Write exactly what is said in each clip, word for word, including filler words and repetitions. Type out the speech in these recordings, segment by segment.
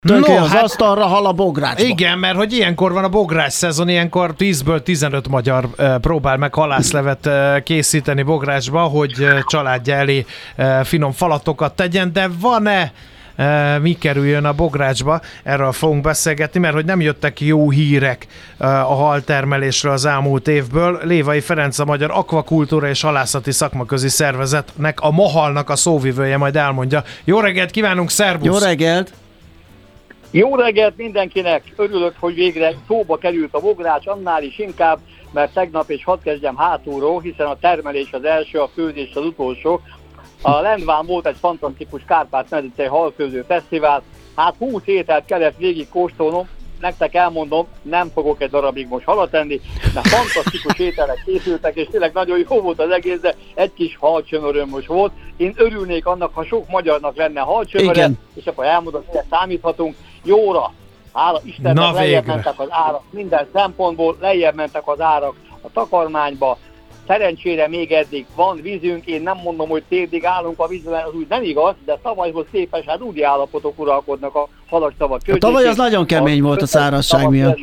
Tönké No, az hát, asztalra, hal a bográcsba. Igen, mert hogy ilyenkor van a bogrács szezon, ilyenkor tízből tizenöt magyar uh, próbál meg halászlevet uh, készíteni bográcsba, hogy uh, családja elé uh, finom falatokat tegyen, de van-e uh, mi kerüljön a bográcsba? Erről fogunk beszélgetni, mert hogy nem jöttek jó hírek uh, a haltermelésről az elmúlt évből. Lévai Ferenc, a Magyar Akvakultúra és Halászati Szakmaközi Szervezetnek, a MAHAL-nak a szóvivője majd elmondja. Jó reggelt kívánunk, szervusz! Jó reggelt! Jó reggelt mindenkinek! Örülök, hogy végre szóba került a bogrács, annál is inkább, mert tegnap és hadd kezdjem hátulról, hiszen a termelés az első, a főzés az utolsó. A Lendván volt egy fantasztikus Kárpát-medencei halfőző fesztivál, hát húsz ételt kellett végig kóstolnom, nektek elmondom, nem fogok egy darabig most halat enni, de fantasztikus ételek készültek, és tényleg nagyon jó volt az egész, de egy kis halcsömöröm most volt. Én örülnék annak, ha sok magyarnak lenne halcsömöre, és akkor elmondom, hogy számíthatunk. Jóra, hála Istennek, lejjebb mentek az árak minden szempontból, lejjebb mentek az árak a takarmányba. Szerencsére még eddig van vízünk, én nem mondom, hogy térdig állunk a vízben, az úgy nem igaz, de tavalyhoz képest hát úgy állapotok uralkodnak a halakszavak környékén. Tavaly az nagyon kemény a volt a szárazság miatt.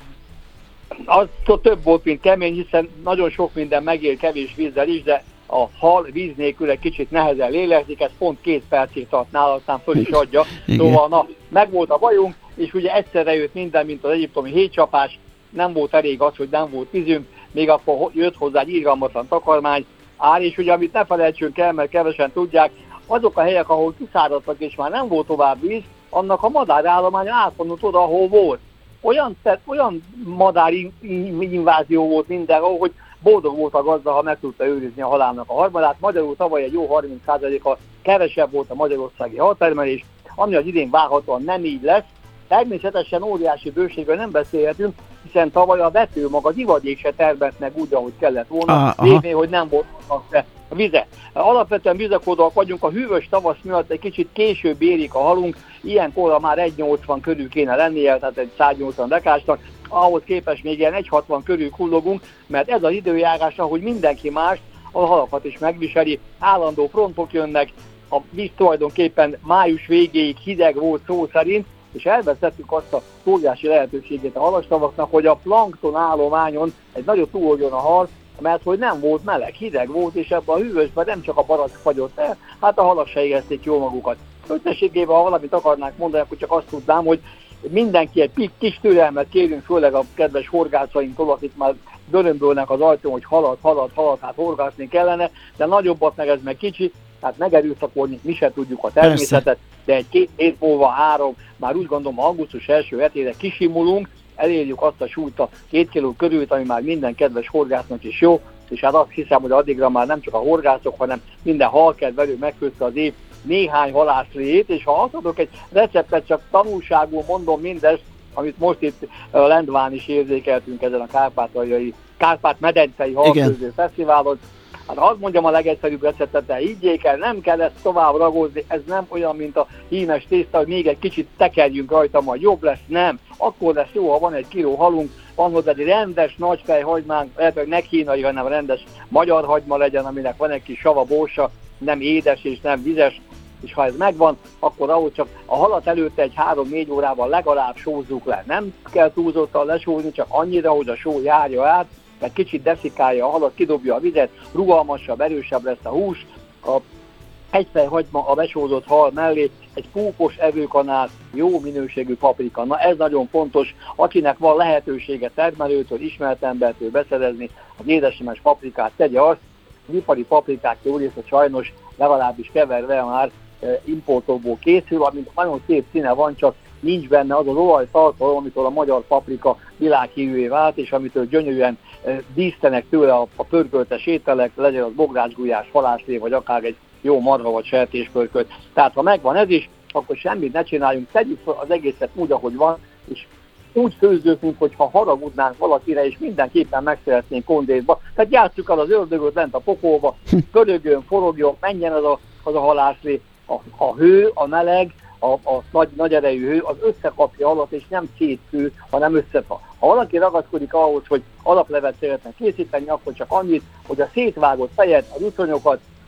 Az több volt, mint kemény, hiszen nagyon sok minden megél kevés vízzel is, de a hal víz nélkül egy kicsit nehezen lélegzik, ez pont két percig tart nála, aztán föl is adja. Szóval na, megvolt a bajunk, és ugye egyszerre jött minden, mint az egyiptomi hétcsapás, nem volt elég az, hogy nem volt vízünk, még akkor jött hozzá egy irgalmatlan takarmány ár, és ugye amit ne felejtsünk el, mert kevesen tudják, azok a helyek, ahol kiszáradtak és már nem volt tovább víz, annak a madárállománya átvonult oda, ahol volt. Olyan, tehát, olyan madár invázió volt mindenhol, hogy boldog volt a gazda, ha meg tudta őrizni a halálnak a harmadát. Magyarul tavaly egy jó harminc százaléka kevesebb volt a magyarországi haltermelés, ami az idén várhatóan nem így lesz. Természetesen óriási bőségről nem beszélhetünk, hiszen tavaly a vetőmag, az ivadék se termett meg úgy, ahogy kellett volna, lévén, hogy nem volt a vize. Alapvetően bizakodóak vagyunk, a hűvös tavasz miatt egy kicsit később érik a halunk, ilyenkorra már egy nyolcvan körül kéne lennie, tehát egy száznyolcvan dekásnak, ahhoz képest még ilyen egy hatvan körül kullogunk, mert ez az időjárás, ahogy mindenki más, a halakat is megviseli, állandó frontok jönnek, a víz tulajdonképpen május végéig hideg volt szó szerint, és elvesztettük azt a óriási lehetőségét a halastavaknak, hogy a plankton állományon egy nagyot túloljon a hal, mert hogy nem volt meleg, hideg volt, és ebben a hűvösben nem csak a barack fagyott el, hát a halak se érezték jól magukat. Összességében, ha valamit akarnánk mondani, akkor csak azt tudnám, hogy mindenki egy kis türelmet kérünk, főleg a kedves horgászainktól, akik már dörömbölnek az ajtón, hogy halad, halad, halad, hát horgászni kellene, de nagyobbat meg ez meg kicsi, hát megerőszakolni mi se tudjuk a természetet, persze. De egy két hét múlva három, már úgy gondolom augusztus első hetére kisimulunk, elérjük azt a súlyt a két kiló körül, ami már minden kedves horgásznak is jó, és hát azt hiszem, hogy addigra már nem csak a horgászok, hanem minden halkedvelő megfőzte az év néhány halászléjét, és ha azt adok egy receptet, csak tanulságul mondom mindezt, amit most itt a Lendván is érzékeltünk ezen a kárpátaljai, Kárpát-medencei halfőző fesztiválon. Hát azt mondjam a legegyszerűbb receptet, de higgyék el, nem kell ezt tovább ragozni, ez nem olyan, mint a hímes tészta, hogy még egy kicsit tekerjünk rajta, majd jobb lesz, nem. Akkor lesz jó, ha van egy kiló halunk, van hozzá egy rendes nagyfej hagymánk, lehet, hogy ne kínai, hanem rendes magyar hagyma legyen, aminek van egy kis sava, borsa, nem édes és nem vizes, és ha ez megvan, akkor ahhoz csak a halat előtte egy három-négy órával legalább sózzuk le. Nem kell túlzottan lesózni, csak annyira, hogy a só járja át, mert kicsit deszikálja a halat, kidobja a vizet, rugalmasabb, erősebb lesz a hús, a egyfej hagyma a besózott hal mellé, egy púpos evőkanál, jó minőségű paprika. Na ez nagyon fontos, akinek van lehetősége termelőtől, ismert embertől beszerezni az édesímes paprikát, tegye azt, az ipari paprikák jó része sajnos legalábbis keverve már importokból készül, amint nagyon szép színe van, csak nincs benne az az olajtartalom, amitől a magyar paprika világhírűvé vált, és amitől gyönyörűen dísztenek tőle a, a pörköltes ételek, legyen az bográcsgulyás, halászlé, vagy akár egy jó marha vagy sertéspörkölt. Tehát ha megvan ez is, akkor semmit ne csináljunk, tegyük fel az egészet úgy, ahogy van, és úgy főzzük, mint hogyha haragudnánk valakire, és mindenképpen meg szeretnénk kondétba. Tehát játsszuk el az ördögöt lent a pokolba, pörögjön, forogjon, menjen az a, az a halászlé. A, a hő, a meleg, a, a nagy, nagy erejű hő, az összekapja alatt, és nem szétfő, hanem összefa. Ha valaki ragaszkodik ahhoz, hogy alaplevet szeretne készíteni, akkor csak annyit, hogy a szétvágott fejet, a ruszonyokat,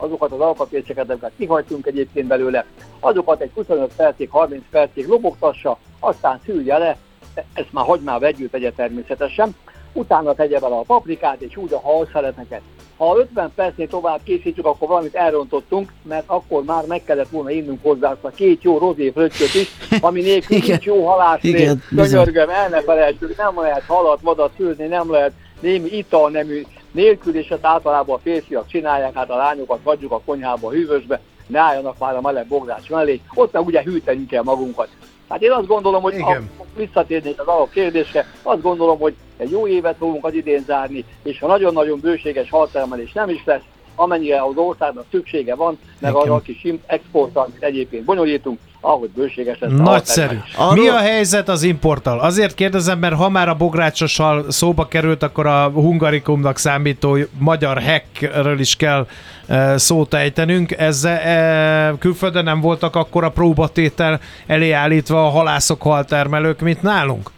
azokat az alkatrészeket, amiket kihagytunk egyébként belőle, azokat egy huszonöt percig, harminc percig lobogtassa, aztán szülje le, ezt már hagymába együtt tegye természetesen, utána tegye bele a paprikát és úgy a halszeleteket. Ha ötven percnél tovább készítjük, akkor valamit elrontottunk, mert akkor már meg kellett volna innunk hozzá azt a két jó rozé fröccsöt is, ami nélkül nincs jó halászlé, könyörgöm, el ne felejtsük, nem lehet halat, vadat főzni, nem lehet némi ital nemű nélkül, és ezt általában a férfiak csinálják, hát a lányokat hagyjuk a konyhába, a hűvösbe, ne álljanak már a meleg bogrács mellé, ott meg ugye hűtenünk kell magunkat. Hát én azt gondolom, hogy a, visszatérnék az alapkérdésre, azt gondolom, hogy egy jó évet fogunk az idén zárni, és ha nagyon-nagyon bőséges haltermelés nem is lesz, amennyire az országnak szüksége van, meg arra a kis exporttal, amit egyébként bonyolítunk, ahogy bőséges lesz. Nagyszerű. Mi a helyzet az importtal? Azért kérdezem, mert ha már a bográcsos hal szóba került, akkor a hungarikumnak számító magyar hekkről is kell e, szót ejtenünk. Ezzel e, külföldön nem voltak akkor a próbatétel elé állítva a halászok, haltermelők, mint nálunk?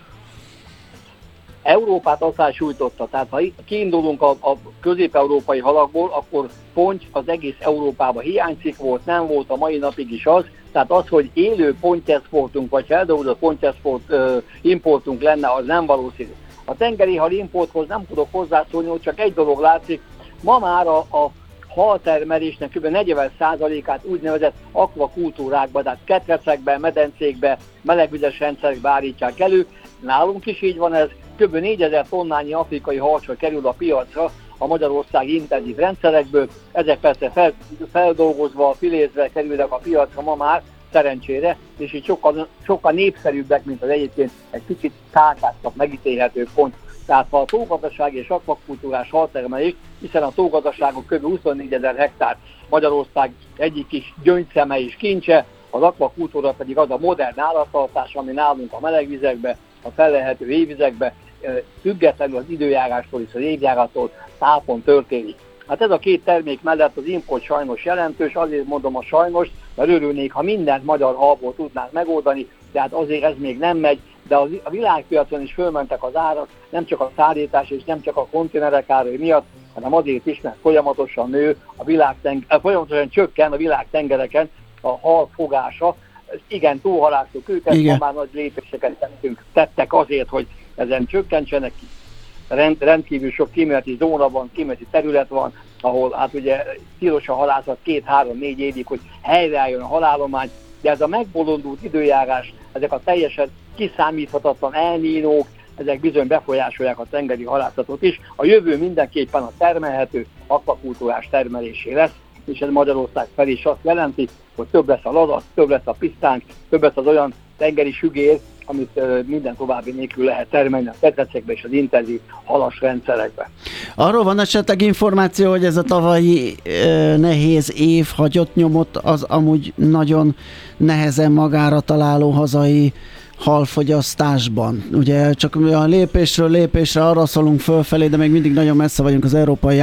Európát aztán sújtotta, tehát ha kiindulunk a, a közép-európai halakból, akkor ponty az egész Európában hiányzik volt, nem volt a mai napig is az, tehát az, hogy élő pontyexportunk vagy feldolgozott pontyexport uh, importunk lenne, az nem valószínű. A tengeri hal importhoz nem tudok hozzászólni, hogy csak egy dolog látszik, ma már a, a haltermelésnek kb. negyven százalékát úgynevezett akvakultúrákba, tehát ketrecekbe, medencékbe, melegvizes rendszerekbe állítják elő. Nálunk is így van ez, kb. négyezer tonnányi afrikai halcsaj kerül a piacra a magyarországi intenzív rendszerekből. Ezek persze fel, feldolgozva, filézve kerülnek a piacra ma már, szerencsére, és így sokkal, sokkal népszerűbbek, mint az egyébként egy kicsit kárkásabb, megítélhető pont. Tehát ha a tógazdasági és akvakultúrás haltermelés, hiszen a tógazdaságok kb. huszonnégyezer hektár Magyarország egyik kis gyöngyszeme és kincse, az akvakultúra pedig az a modern állattartás, ami nálunk a melegvizekbe, a felelhető évvizekbe, függetlenül az időjárástól és az évjárattól tápon történik. Hát ez a két termék mellett az import sajnos jelentős, azért mondom a sajnos, mert örülnék, ha mindent magyar halból tudnánk megoldani, de hát azért ez még nem megy, de a világpiacon is fölmentek az árak, nem csak a szállítás és nem csak a konténerek árai miatt, hanem azért is, mert folyamatosan nő a világtenger, folyamatosan csökken a világtengereken a hal fogása. Igen, túlhalásztuk őket, igen. Ma már nagy lépéseket tettünk, tettek azért, hogy ezen csökkentsenek. Rend, rendkívül sok kíméleti zóna van, kíméleti terület van, ahol hát ugye tilos a halászat két-három-négy évig, hogy helyreálljon a halállomány, de ez a megbolondult időjárás, ezek a teljesen kiszámíthatatlan elnínók, ezek bizony befolyásolják a tengeri halászatot is. A jövő mindenképpen a termelhető akvakultúrás termelésé lesz, és ez Magyarország felé is azt jelenti, hogy több lesz a lazac, több lesz a pisztánk, több lesz az olyan tengeri sügér, amit uh, minden további nélkül lehet termelni a ketrecekbe és az intenzív halas rendszerekbe. Arról van esetleg információ, hogy ez a tavalyi uh, nehéz év hagyott nyomot az amúgy nagyon nehezen magára találó hazai halfogyasztásban. Ugye csak a lépésről lépésre arra szólunk fölfelé, de még mindig nagyon messze vagyunk az európai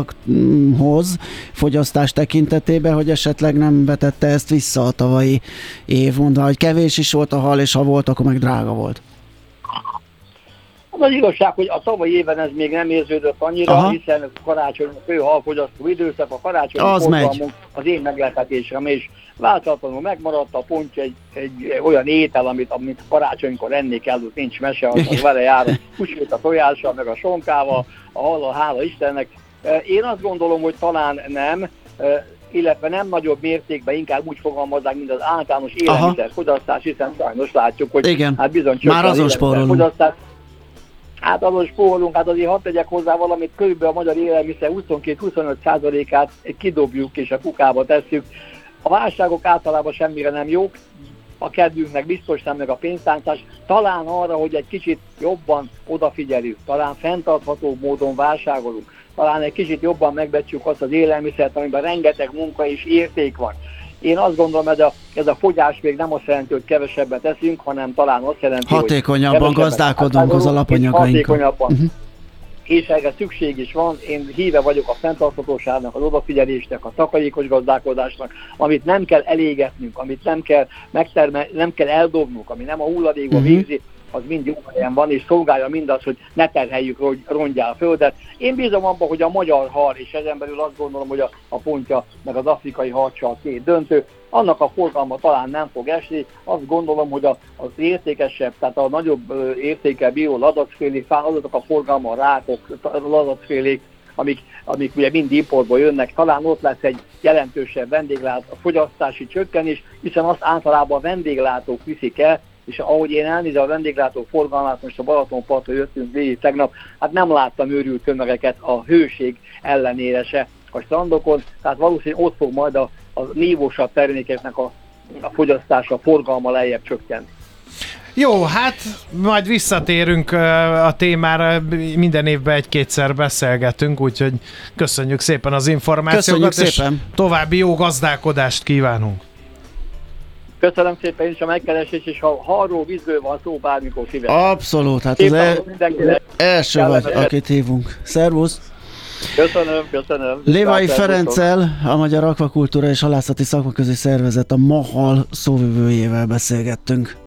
átlaghoz fogyasztás tekintetében, hogy esetleg nem vetette ezt vissza a tavalyi év, mondva, hogy kevés is volt a hal, és ha volt, akkor meg drága volt. Az az igazság, hogy a tavalyi éven ez még nem érződött annyira, aha, hiszen a karácsony a fő halfogyasztó időszak, a karácsonyi az, az én meglepetésem, és változatlanul megmaradt a pontja egy, egy olyan étel, amit, amit karácsonykor enni kell, ott nincs mese, az, az vele jár a húsvét a tojással, meg a sonkával, a hallal, hála Istennek. Én azt gondolom, hogy talán nem, illetve nem nagyobb mértékben, inkább úgy fogalmazzák, mint az általános élelmiszerfogyasztás, hiszen sajnos látjuk, hogy igen, hát bizony már azon spórolunk. Hát azon spórolunk, hát azért hadd tegyek hozzá valamit, körülbelül a magyar élelmiszer huszonkettő-huszonöt százalékát kidobjuk és a kukába tesszük. A válságok általában semmire nem jók, a kedvünknek biztos nem, meg a pénztánzás, talán arra, hogy egy kicsit jobban odafigyelünk, talán fenntartható módon vásárolunk, talán egy kicsit jobban megbecsüljük azt az élelmiszert, amiben rengeteg munka és érték van. Én azt gondolom, ez a, ez a fogyás még nem azt jelenti, hogy kevesebbet eszünk, hanem talán azt jelenti, hatékonyabban hogy gazdálkodunk az alapanyagainkkal. Hatékonyabban. Uh-huh. És erre szükség is van. Én híve vagyok a fenntarthatóságnak, az odafigyelésnek, a takarékos gazdálkodásnak, amit nem kell elégetnünk, amit nem kell megtermel, nem kell eldobnunk, ami nem a hulladékba uh-huh. végzi az mind jó helyen van, és szolgálja mindaz, hogy ne terheljük rongyá a földet. Én bízom abban, hogy a magyar hal, és ezen belül azt gondolom, hogy a, a pontja, meg az afrikai harcsa két döntő, annak a forgalma talán nem fog esni. Azt gondolom, hogy a, az értékesebb, tehát a nagyobb értékkel bíró ladacfélék, azok a forgalma, a rákok, ladacfélék, amik, amik ugye mind importból jönnek, talán ott lesz egy jelentősebb vendéglátó, a fogyasztási csökkenés, hiszen azt általában a vendéglátók viszik el, és ahogy én elnézem a vendéglátók forgalmát, most a Balatonpartra jöttünk végig tegnap, hát nem láttam őrült tömegeket a hőség ellenére se a strandokon, tehát valószínűleg ott fog majd a, a nívósabb termékeknek a, a fogyasztása, a forgalma lejjebb csökkenni. Jó, hát majd visszatérünk a témára, minden évben egy-kétszer beszélgetünk, úgyhogy köszönjük szépen az információkat, köszönjük és szépen. További jó gazdálkodást kívánunk. Köszönöm szépen is a megkeresést, és ha arról vízből van szó, bármikor szívesen. Abszolút, hát az el, első vagy, akit hívunk. Szervusz! Köszönöm, köszönöm. Lévai Ferenccel, a Magyar Akvakultúra és Halászati Szakmaközi Szervezet, a MAHAL szóvivőjével beszélgettünk.